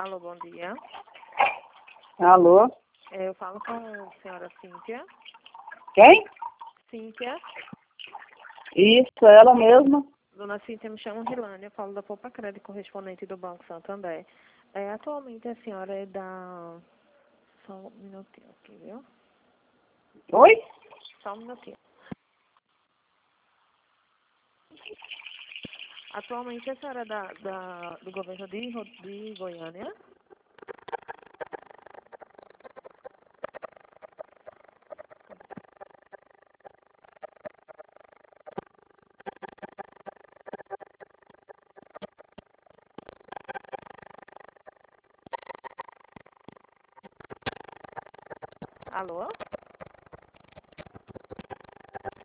Alô, bom dia. Alô? Eu falo com a senhora Cíntia. Quem? Cíntia. Isso, ela mesma. Dona Cíntia, me chamo Rilane, eu falo da Poupa Crédito, correspondente do Banco Santander. Atualmente a senhora é da... Só um minutinho aqui, viu? Oi? Só um minutinho. Atualmente a senhora é do governo de Goiânia? Alô?